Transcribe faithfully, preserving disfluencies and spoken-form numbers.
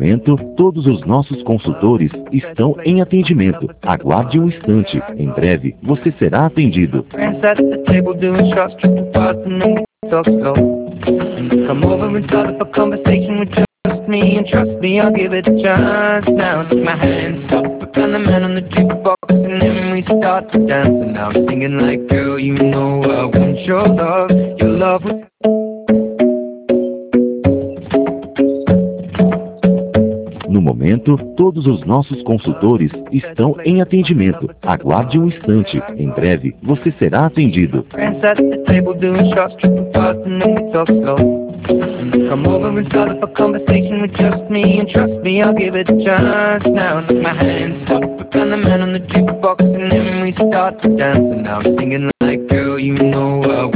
momento, todos os nossos consultores estão em atendimento. Aguarde um instante. Em breve, você será atendido. Friends at the table doing shots, tripping fast, and then we talk slow. And you come over and start up a conversation with just me, and trust me, I'll give it a chance. Now take my hand, stop, and the man on the jukebox, and then we start to dance. And now I'm singing like, girl, you know I want your love, your love was... No momento, todos os nossos consultores estão em atendimento. Aguarde um instante. Em breve, você será atendido. Friends at the table doing shots, tripping fast, and then we talk slow. And you come over and start up a conversation with just me, and trust me, I'll give it a chance. Now take my hand, stop, and the man on the jukebox, and then we start to dance. And now I'm singing like, girl, you know I